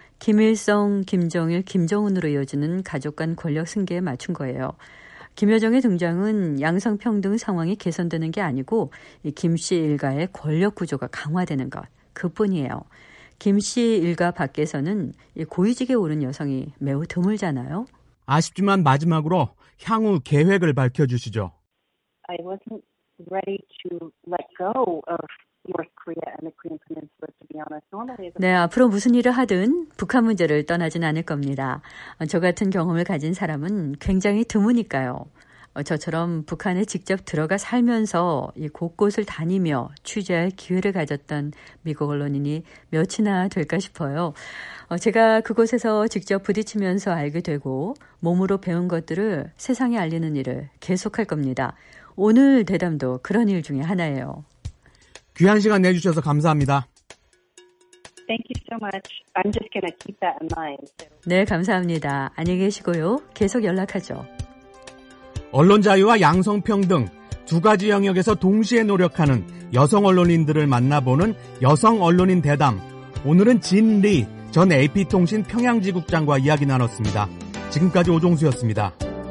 김일성, 김정일, 김정은으로 이어지는 가족 간 권력 승계에 맞춘 거예요. 김여정의 등장은 양성평등 상황이 개선되는 게 아니고 이 김씨 일가의 권력 구조가 강화되는 것, 그뿐이에요. 김씨 일가 밖에서는 고위직에 오른 여성이 매우 드물잖아요. 아쉽지만 마지막으로 향후 계획을 밝혀주시죠. I wasn't ready to let go of North Korea and the Korean Peninsula, to be honest. Normally, as a 네, 앞으로 무슨 일을 하든 북한 문제를 떠나진 않을 겁니다. 저 같은 경험을 가진 사람은 굉장히 드무니까요. 저처럼 북한에 직접 들어가 살면서 이 곳곳을 다니며 취재할 기회를 가졌던 미국 언론인이 몇이나 될까 싶어요. 제가 그곳에서 직접 부딪히면서 알게 되고 몸으로 배운 것들을 세상에 알리는 일을 계속할 겁니다. 오늘 대담도 그런 일 중에 하나예요. 귀한 시간 내주셔서 감사합니다. Thank you so much. I'm just going to keep that in mind. 네, 감사합니다. 안녕히 계시고요. 계속 연락하죠. 언론 자유와 양성평등 두 가지 영역에서 동시에 노력하는 여성 언론인들을 만나보는 여성 언론인 대담. 오늘은 진리 전 에이피통신 평양지국장과 이야기 나눴습니다. 지금까지 오종수였습니다.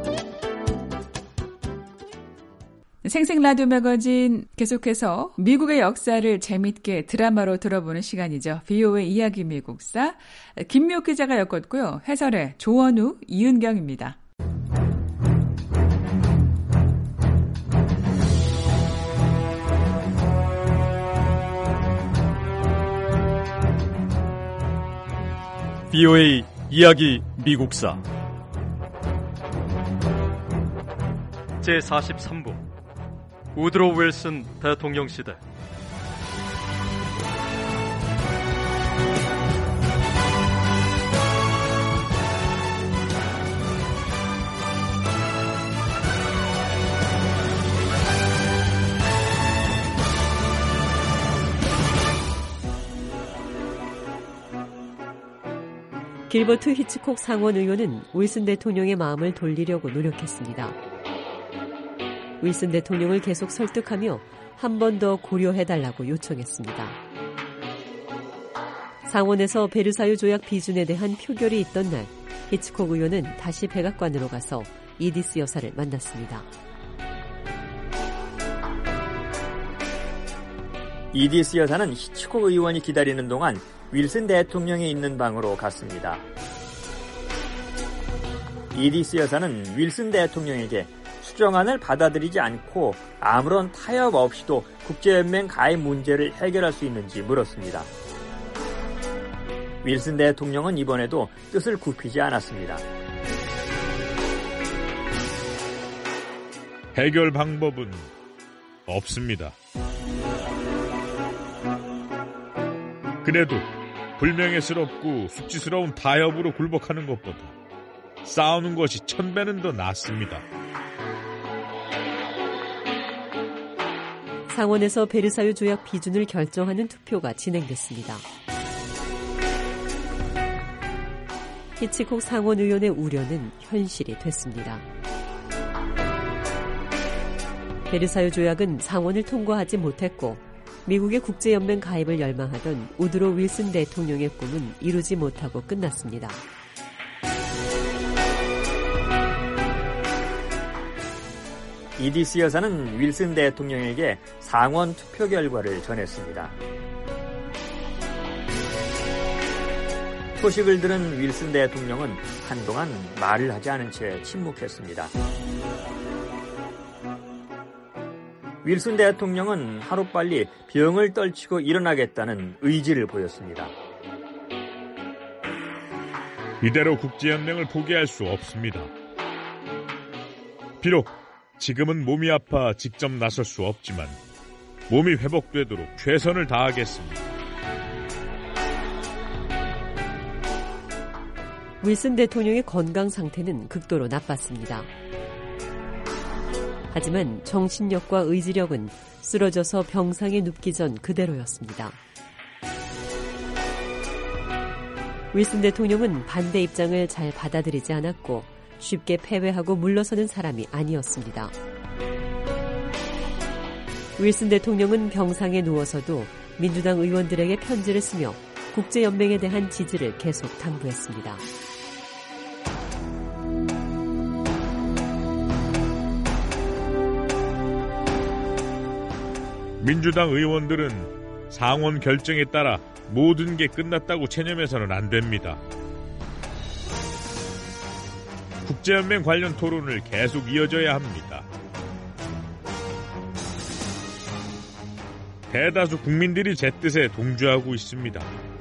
생생 라디오 매거진 계속해서 미국의 역사를 재밌게 드라마로 들어보는 시간이죠. 비오의 이야기 미국사 김미옥 기자가 엮었고요. 해설의 조원우, 이은경입니다. 비오에이 이야기 미국사 제사십삼 부 우드로 윌슨 대통령 시대. 길버트 히치콕 상원 의원은 윌슨 대통령의 마음을 돌리려고 노력했습니다. 윌슨 대통령을 계속 설득하며 한 번 더 고려해달라고 요청했습니다. 상원에서 베르사유 조약 비준에 대한 표결이 있던 날, 히치콕 의원은 다시 백악관으로 가서 이디스 여사를 만났습니다. 이디스 여사는 히치콕 의원이 기다리는 동안 윌슨 대통령이 있는 방으로 갔습니다. 이디스 여사는 윌슨 대통령에게 수정안을 받아들이지 않고 아무런 타협 없이도 국제연맹 가입 문제를 해결할 수 있는지 물었습니다. 윌슨 대통령은 이번에도 뜻을 굽히지 않았습니다. 해결 방법은 없습니다. 그래도 불명예스럽고 수치스러운 타협으로 굴복하는 것보다 싸우는 것이 천 배는 더 낫습니다. 상원에서 베르사유 조약 비준을 결정하는 투표가 진행됐습니다. 히치콕 상원 의원의 우려는 현실이 됐습니다. 베르사유 조약은 상원을 통과하지 못했고 미국의 국제연맹 가입을 열망하던 우드로 윌슨 대통령의 꿈은 이루지 못하고 끝났습니다. 이디스 여사는 윌슨 대통령에게 상원 투표 결과를 전했습니다. 소식을 들은 윌슨 대통령은 한동안 말을 하지 않은 채 침묵했습니다. 윌슨 대통령은 하루빨리 병을 떨치고 일어나겠다는 의지를 보였습니다. 이대로 국제연맹을 포기할 수 없습니다. 비록 지금은 몸이 아파 직접 나설 수 없지만 몸이 회복되도록 최선을 다하겠습니다. 윌슨 대통령의 건강 상태는 극도로 나빴습니다. 하지만 정신력과 의지력은 쓰러져서 병상에 눕기 전 그대로였습니다. 윌슨 대통령은 반대 입장을 잘 받아들이지 않았고 쉽게 패배하고 물러서는 사람이 아니었습니다. 윌슨 대통령은 병상에 누워서도 민주당 의원들에게 편지를 쓰며 국제연맹에 대한 지지를 계속 당부했습니다. 민주당 의원들은 상원 결정에 따라 모든 게 끝났다고 체념해서는 안 됩니다. 국제연맹 관련 토론을 계속 이어져야 합니다. 대다수 국민들이 제 뜻에 동조하고 있습니다.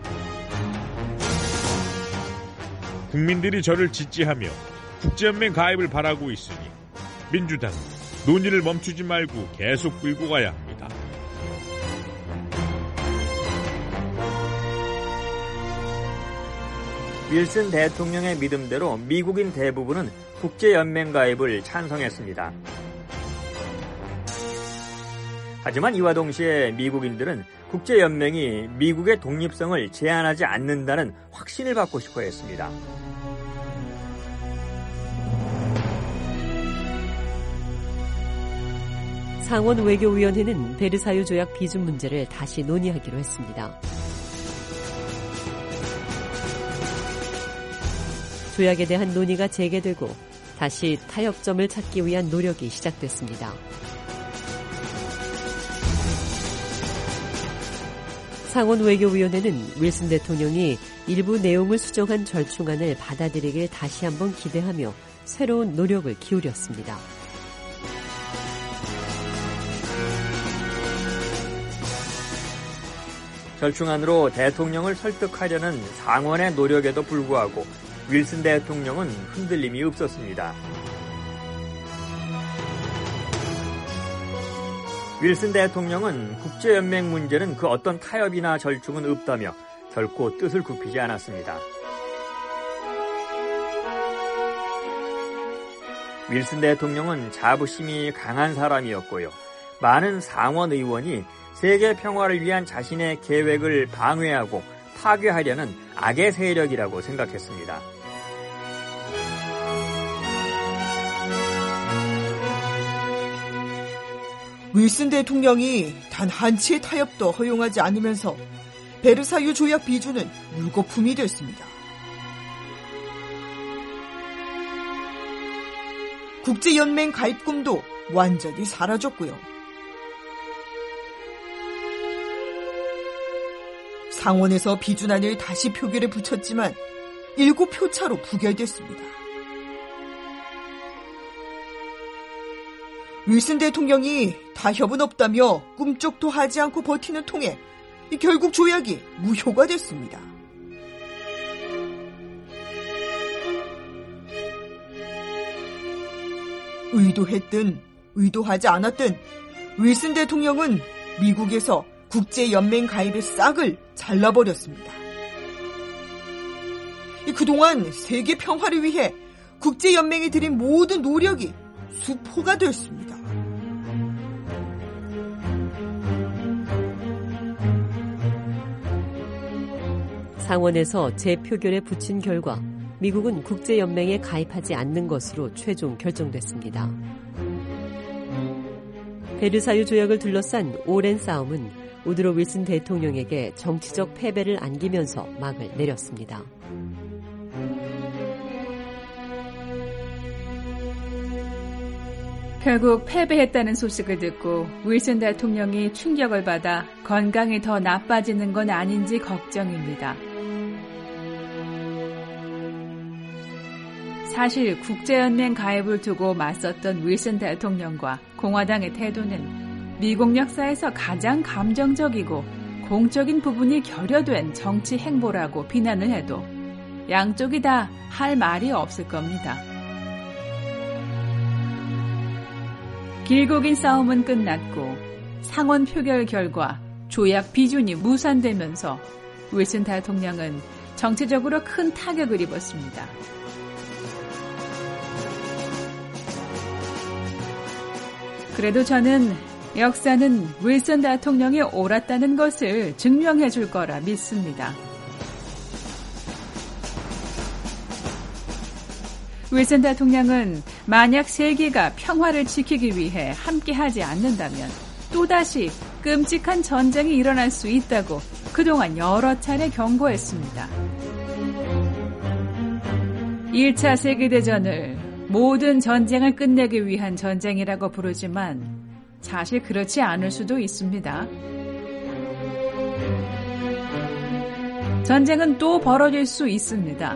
국민들이 저를 지지하며 국제연맹 가입을 바라고 있으니 민주당은 논의를 멈추지 말고 계속 끌고 가야 합니다. 윌슨 대통령의 믿음대로 미국인 대부분은 국제연맹 가입을 찬성했습니다. 하지만 이와 동시에 미국인들은 국제연맹이 미국의 독립성을 제한하지 않는다는 확신을 받고 싶어 했습니다. 상원 외교위원회는 베르사유 조약 비준 문제를 다시 논의하기로 했습니다. 조약에 대한 논의가 재개되고 다시 타협점을 찾기 위한 노력이 시작됐습니다. 상원 외교위원회는 윌슨 대통령이 일부 내용을 수정한 절충안을 받아들이길 다시 한번 기대하며 새로운 노력을 기울였습니다. 절충안으로 대통령을 설득하려는 상원의 노력에도 불구하고 윌슨 대통령은 흔들림이 없었습니다. 윌슨 대통령은 국제연맹 문제는 그 어떤 타협이나 절충은 없다며 결코 뜻을 굽히지 않았습니다. 윌슨 대통령은 자부심이 강한 사람이었고요. 많은 상원 의원이 세계 평화를 위한 자신의 계획을 방해하고 파괴하려는 악의 세력이라고 생각했습니다. 윌슨 대통령이 단 한치의 타협도 허용하지 않으면서 베르사유 조약 비준은 물거품이 됐습니다. 국제연맹 가입 꿈도 완전히 사라졌고요. 상원에서 비준안을 다시 표결에 붙였지만 일곱 표 차로 부결됐습니다. 윌슨 대통령이 타협은 없다며 꿈쩍도 하지 않고 버티는 통에 결국 조약이 무효가 됐습니다. 의도했든 의도하지 않았든 윌슨 대통령은 미국에서 국제연맹 가입의 싹을 잘라버렸습니다. 그동안 세계 평화를 위해 국제연맹이 들인 모든 노력이 수포가 됐습니다. 상원에서 재표결에 붙인 결과 미국은 국제연맹에 가입하지 않는 것으로 최종 결정됐습니다. 베르사유 조약을 둘러싼 오랜 싸움은 우드로 윌슨 대통령에게 정치적 패배를 안기면서 막을 내렸습니다. 결국 패배했다는 소식을 듣고 윌슨 대통령이 충격을 받아 건강이 더 나빠지는 건 아닌지 걱정입니다. 사실 국제연맹 가입을 두고 맞섰던 윌슨 대통령과 공화당의 태도는 미국 역사에서 가장 감정적이고 공적인 부분이 결여된 정치 행보라고 비난을 해도 양쪽이 다 할 말이 없을 겁니다. 길고 긴 싸움은 끝났고 상원 표결 결과 조약 비준이 무산되면서 윌슨 대통령은 정치적으로 큰 타격을 입었습니다. 그래도 저는 역사는 윌슨 대통령이 옳았다는 것을 증명해 줄 거라 믿습니다. 윌슨 대통령은 만약 세계가 평화를 지키기 위해 함께하지 않는다면 또다시 끔찍한 전쟁이 일어날 수 있다고 그동안 여러 차례 경고했습니다. 일 차 세계대전을 모든 전쟁을 끝내기 위한 전쟁이라고 부르지만 사실 그렇지 않을 수도 있습니다. 전쟁은 또 벌어질 수 있습니다.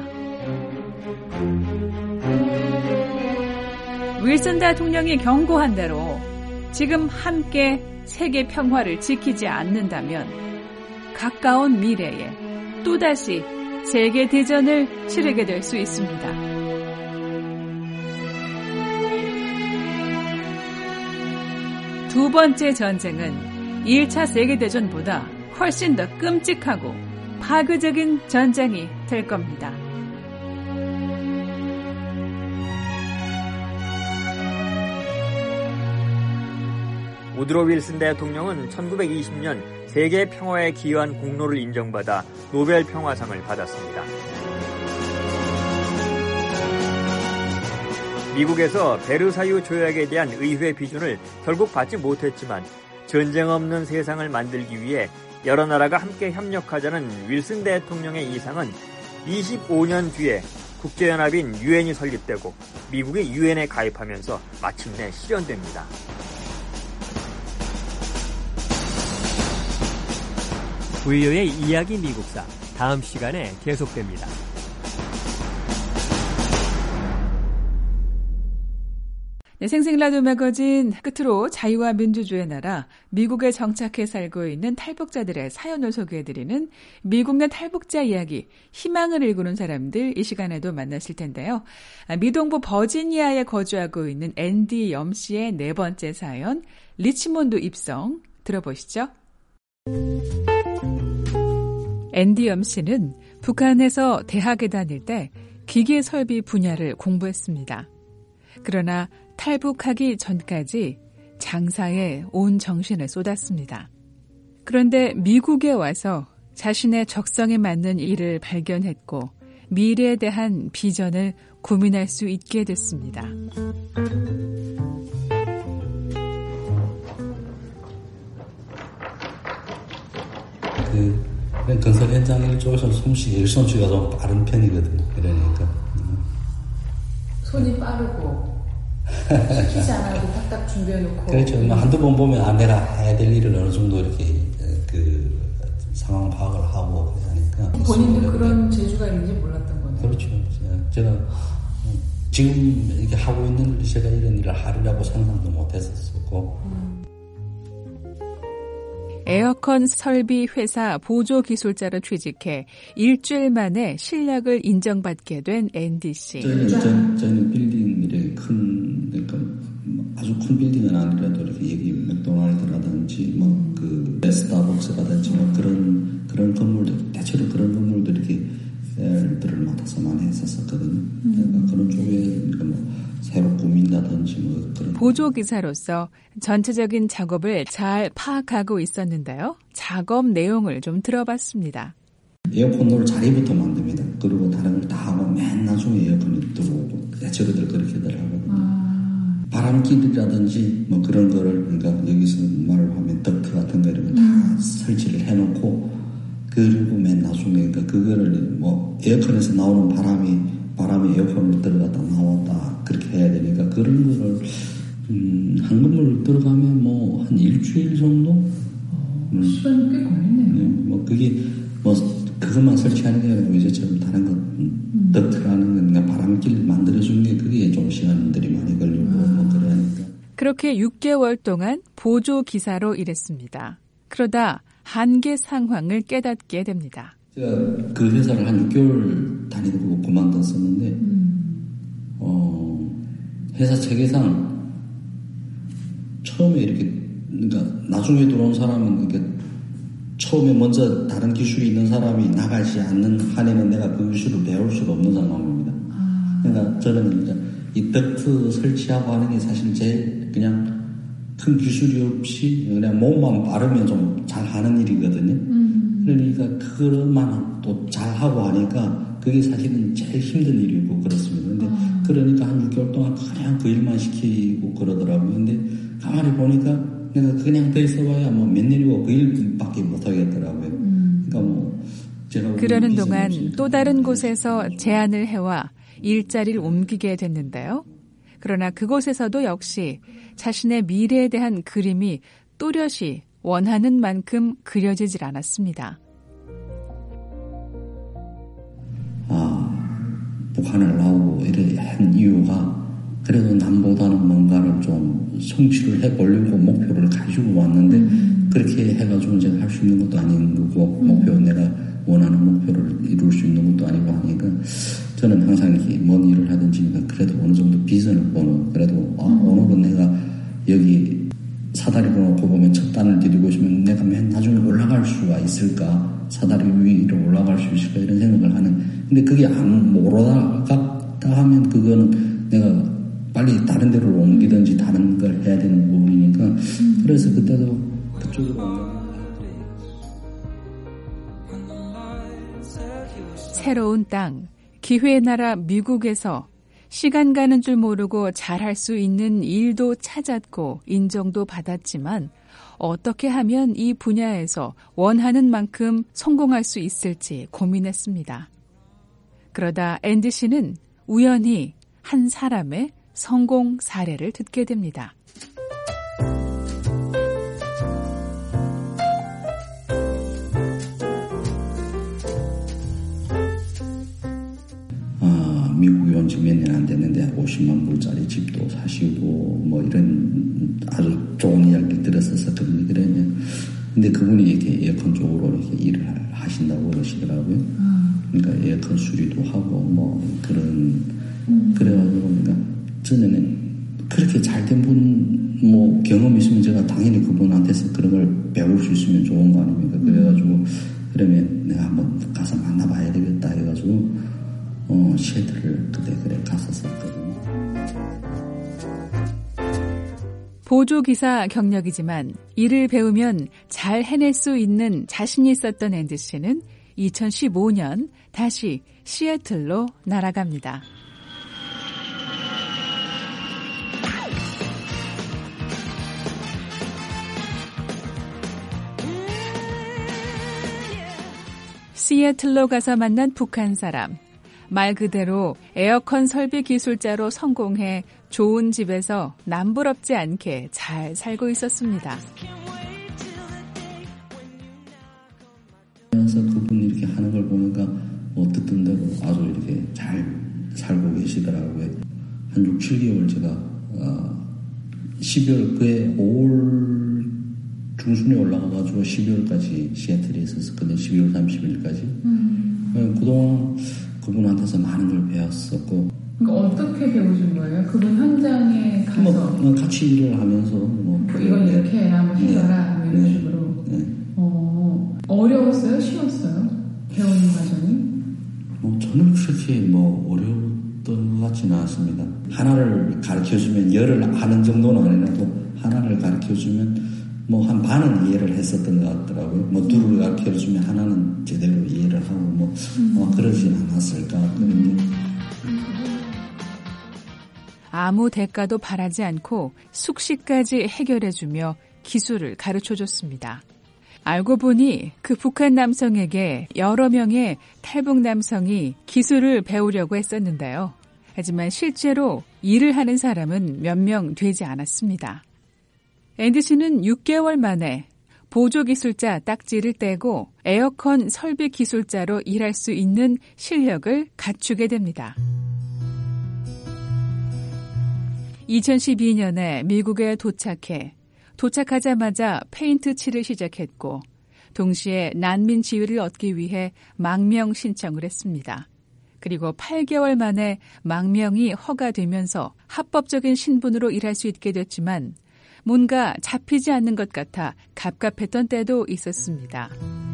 윌슨 대통령이 경고한 대로 지금 함께 세계 평화를 지키지 않는다면 가까운 미래에 또다시 세계대전을 치르게 될 수 있습니다. 두 번째 전쟁은 일 차 세계대전보다 훨씬 더 끔찍하고 파괴적인 전쟁이 될 겁니다. 우드로 윌슨 대통령은 천구백이십 년 세계 평화에 기여한 공로를 인정받아 노벨 평화상을 받았습니다. 미국에서 베르사유 조약에 대한 의회 비준을 결국 받지 못했지만 전쟁 없는 세상을 만들기 위해 여러 나라가 함께 협력하자는 윌슨 대통령의 이상은 이십오 년 뒤에 국제연합인 유엔이 설립되고 미국이 유엔에 가입하면서 마침내 실현됩니다. 부유의 이야기 미국사 다음 시간에 계속됩니다. 네, 생생라디오 매거진 끝으로 자유와 민주주의 나라 미국에 정착해 살고 있는 탈북자들의 사연을 소개해드리는 미국 내 탈북자 이야기, 희망을 일구는 사람들 이 시간에도 만나실 텐데요. 미동부 버지니아에 거주하고 있는 앤디 염 씨의 네 번째 사연, 리치몬드 입성 들어보시죠. 앤디 염 씨는 북한에서 대학에 다닐 때 기계 설비 분야를 공부했습니다. 그러나 탈북하기 전까지 장사에 온 정신을 쏟았습니다. 그런데 미국에 와서 자신의 적성에 맞는 일을 발견했고 미래에 대한 비전을 고민할 수 있게 됐습니다. 그 건설 현장 쪽에서 솜씨, 솜씨가 좀 빠른 편이거든요. 그러니까. 손이 빠르고, 시키지 않아도 딱딱 준비해놓고. 그렇죠. 뭐 한두 번 보면, 아, 내가 해야 될 일을 어느 정도 이렇게, 그, 상황 파악을 하고, 그러니까. 본인도 그런 재주가 있는지 몰랐던 거네요. 그렇죠. 제가, 지금 이렇게 하고 있는 일, 제가 이런 일을 하리라고 상상도 못 했었고. 음. 에어컨 설비 회사 보조 기술자로 취직해 일주일 만에 실력을 인정받게 된 앤디 씨. 저희는, 저, 저희는 빌딩, 이렇게 큰, 그러니까 아주 큰 빌딩은 아니라도 이렇게 여기 맥도날드라든지 뭐 그 스타벅스라든지 뭐 그런, 그런 건물들, 대체로 그런 건물들 이렇게 들을 맡아서 많이 했었거든요. 그러니까 음. 그런 쪽에 그러니까 뭐 새로 꾸민다든지 뭐 그런. 보조기사로서 전체적인 작업을 잘 파악하고 있었는데요. 작업 내용을 좀 들어봤습니다. 에어컨으로 자리부터 만듭니다. 그리고 다른 걸 다 하고 맨 나중에 에어컨이 들어오고 대체로들 그렇게들 하거든요. 아. 바람길이라든지 뭐 그런 거를 그러니까 여기서 말을 하면 덕트 같은 거 이런 거 다 음. 설치를 해놓고 그리고 맨 나중에 그러니까 그거를 뭐 에어컨에서 나오는 바람이 바람이 에어컨으로 들어갔다 나왔다 그렇게 해야 되니까 그런 거를 음, 한 건물 들어가면 뭐 한 일주일 정도 어, 음. 시간이 꽤 걸리네요. 네, 뭐 그게 뭐 그것만 설치하는 게 아니고 이제처럼 다른 것 음. 덕트라는 그러니까 바람길 만들어주는 게 그게 좀 시간들이 많이 걸리고 아. 뭐 그러니까 그렇게 육 개월 동안 보조 기사로 일했습니다. 그러다 한계 상황을 깨닫게 됩니다. 제가 그 회사를 한 육 개월 다니고 그만뒀었는데 음. 어, 회사 체계상 처음에 이렇게 그러니까 나중에 들어온 사람은 이렇게 처음에 먼저 다른 기술이 있는 사람이 나가지 않는 한에는 내가 그 기술을 배울 수가 없는 상황입니다. 아. 그러니까 저는 그러니까 이 덕트 설치하고 하는 게 사실 제일 그냥 큰 기술이 없이 그냥 몸만 빠르면 좀 잘하는 일이거든요. 음. 그러니까 그것만 또 잘하고 하니까 그게 사실은 제일 힘든 일이고 그렇습니다. 근데 아. 그러니까 한 육 개월 동안 그냥 그 일만 시키고 그러더라고요. 근데 가만히 보니까 내가 그냥 더 있어봐야 뭐 몇 년이고 그 일밖에 못 하겠더라고요. 음. 그러니까 뭐 제가 그러는 동안 또 다른 곳에서 제안을 해와 일자리를 옮기게 됐는데요. 그러나 그곳에서도 역시 자신의 미래에 대한 그림이 또렷이 원하는 만큼 그려지질 않았습니다. 아, 북한을 나오고 이래 한 이유가 그래도 남보다는 뭔가를 좀 성취를 해보려고 목표를 가지고 왔는데 음. 그렇게 해가지고 제가 할 수 있는 것도 아닌 거고 음. 목표 내가 원하는 목표를 이룰 수 있는 것도 아니고 하니까 저는 항상 이렇게 뭔 일을 하든지 그래도 어느 정도 비전을 보는 그래도 아, 오늘은 내가 여기 사다리 놓고 보면 첫 단을 디디고 있으면 내가 맨 나중에 올라갈 수가 있을까 사다리 위로 올라갈 수 있을까 이런 생각을 하는 근데 그게 안 올라갔다 하면 그거는 내가 빨리 다른 데로 옮기든지 다른 걸 해야 되는 부분이니까 음. 그래서 그때도 그쪽으로 옮겨 새로운 땅, 기회의 나라 미국에서 시간 가는 줄 모르고 잘할 수 있는 일도 찾았고 인정도 받았지만 어떻게 하면 이 분야에서 원하는 만큼 성공할 수 있을지 고민했습니다. 그러다 앤디 씨는 우연히 한 사람의 성공 사례를 듣게 됩니다. 미국에 온 지 몇 년 안 됐는데 오십만 불짜리 집도 사시고 뭐 이런 아주 좋은 이야기를 들었었거든요. 그러면 근데 그분이 이렇게 에어컨 쪽으로 이렇게 일을 하신다고 그러시더라고요. 음. 그러니까 에어컨 수리도 하고 뭐 그런 음. 그래가지고 그러니까 저는 그렇게 잘된 분 뭐 경험이 있으면 제가 당연히 그분한테서 그런 걸 배울 수 있으면 좋은 거 아닙니까? 그래가지고 그러면 내가 한번 가서 만나봐야 되겠다 해가지고. 어, 쉐드를 그때 그래 갔었었거든요. 보조기사 경력이지만 일을 배우면 잘 해낼 수 있는 자신이 있었던 앤디 씨는 이천십오 년 다시 시애틀로 날아갑니다. 시애틀로 가서 만난 북한 사람. 말 그대로 에어컨 설비 기술자로 성공해 좋은 집에서 남부럽지 않게 잘 살고 있었습니다. 그래서 그분이 이렇게 하는 걸 보니까 뭐 듣던 대로 아주 이렇게 잘 살고 계시더라고요. 한 육, 칠 개월 제가 어, 십이월 그해 오월 중순에 올라가가지고 십이월까지 시애틀에 있었거든요. 십이월 삼십일까지. 음. 그동안 그분한테서 많은 걸 배웠었고. 그러니까 어떻게 배우신 거예요? 그분 현장에 가서? 뭐, 같이 일을 하면서. 뭐, 뭐 이건 네. 이렇게 해라, 뭐 해라, 네. 이런 네. 식으로. 네. 어, 어려웠어요? 쉬웠어요? 배우는 과정이? 뭐 저는 그렇게 뭐 어려웠던 것 같지는 않습니다. 하나를 가르쳐주면 열을 하는 정도는 아니라도 하나를 가르쳐주면 뭐 한 반은 이해를 했었던 것 같더라고요. 뭐 둘을 가르쳐주면 하나는 제대로 이해를 하고 뭐 음. 어, 그러진 않았을까. 그런데 아무 대가도 바라지 않고 숙식까지 해결해주며 기술을 가르쳐줬습니다. 알고 보니 그 북한 남성에게 여러 명의 탈북 남성이 기술을 배우려고 했었는데요. 하지만 실제로 일을 하는 사람은 몇 명 되지 않았습니다. 앤디 씨는 육 개월 만에 보조기술자 딱지를 떼고 에어컨 설비 기술자로 일할 수 있는 실력을 갖추게 됩니다. 이천십이 년에 미국에 도착해 도착하자마자 페인트 칠을 시작했고 동시에 난민 지위를 얻기 위해 망명 신청을 했습니다. 그리고 팔 개월 만에 망명이 허가되면서 합법적인 신분으로 일할 수 있게 됐지만 뭔가 잡히지 않는 것 같아 갑갑했던 때도 있었습니다.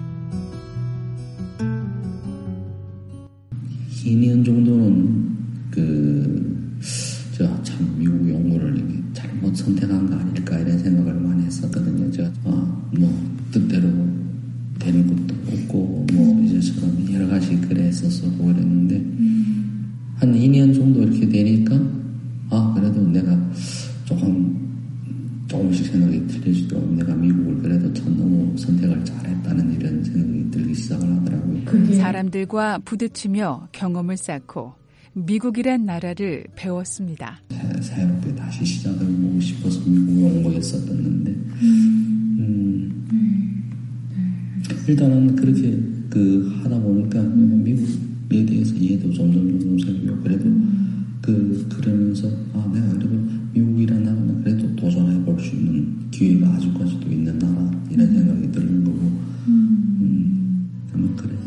이 년 정도는 그 제가 참 미국 연구를 잘못 선택한 거 아닐까 이런 생각을 많이 했었거든요. 제가 아, 뭐 뜻대로 되는 것도 없고 뭐 이제처럼 여러 가지 글에 썼었고 그랬는데 음. 한 이 년 정도 이렇게 되니까 아 그래도 내가 조금 조금씩 생각이 틀려지더라고. 내가 미국을 그래도 참 너무 선택을 잘했다는 이런 생각이 들기 시작을 하더라고요. 그게... 사람들과 부딪히며 경험을 쌓고 미국이란 나라를 배웠습니다. 새, 새롭게 다시 시작을 보고 싶어서 미국에 온 거였었는데 음, 음, 음, 일단은 그렇게 그 하다 보니까 음. 미국에 대해서 이해도 점점 점점 생기고 그래도 음. 그 그러면서 아 내가 그래도 미국이란 나라는 그래도 도전해 볼 수 있는 기회가 아직까지도 있는 나라 이런 생각이 드는 거고 음, 음 아마 그래서.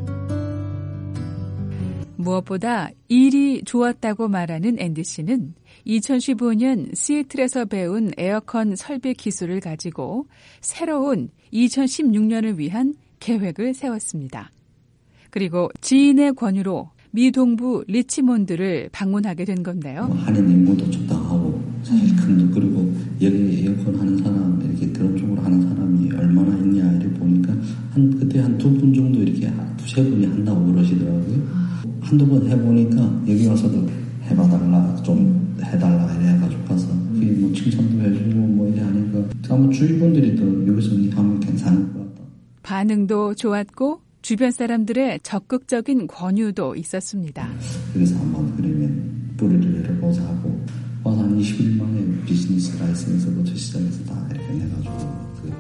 무엇보다 일이 좋았다고 말하는 앤디 씨는 이천십오 년 시애틀에서 배운 에어컨 설비 기술을 가지고 새로운 이천십육 년을 위한 계획을 세웠습니다. 그리고 지인의 권유로 미 동부 리치몬드를 방문하게 된 건데요. 뭐 한인 인구도 적당하고 제일 큰 그리고 여기 에어컨 하는 사람 이렇게 그런 쪽으로 하는 사람이 얼마나 있냐 이렇게 보니까 한 그때 한 두 분 정도 이렇게 두세 분이 한다고 그러시더라고요. 한두 번 해보니까 여기 와서도 해봐달라 좀 해달라 이래가지고 가서 그게 뭐 칭찬도 해주고 뭐 이래 하니까 아마 주위 분들이 또 여기서 하면 괜찮을 것 같다. 반응도 좋았고 주변 사람들의 적극적인 권유도 있었습니다. 여기서 한번 그러면 뿌리를 내려보자 하고 와서 한 이십 일 만에 비즈니스 라이센스부터 시작해서 다 이렇게 내가지고 그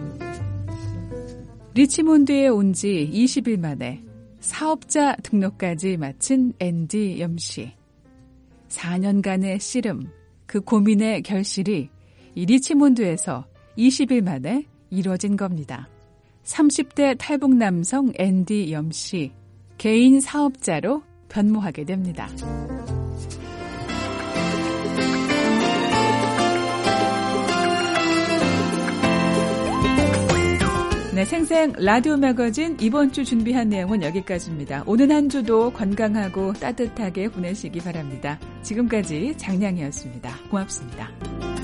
리치몬드에 온 지 이십 일 만에 사업자 등록까지 마친 앤디 염씨. 사 년간의 씨름, 그 고민의 결실이 이 리치몬드에서 이십 일 만에 이뤄진 겁니다. 삼십 대 탈북 남성 앤디 염씨, 개인 사업자로 변모하게 됩니다. 네, 생생 라디오 매거진 이번 주 준비한 내용은 여기까지입니다. 오는 한 주도 건강하고 따뜻하게 보내시기 바랍니다. 지금까지 장량이었습니다. 고맙습니다.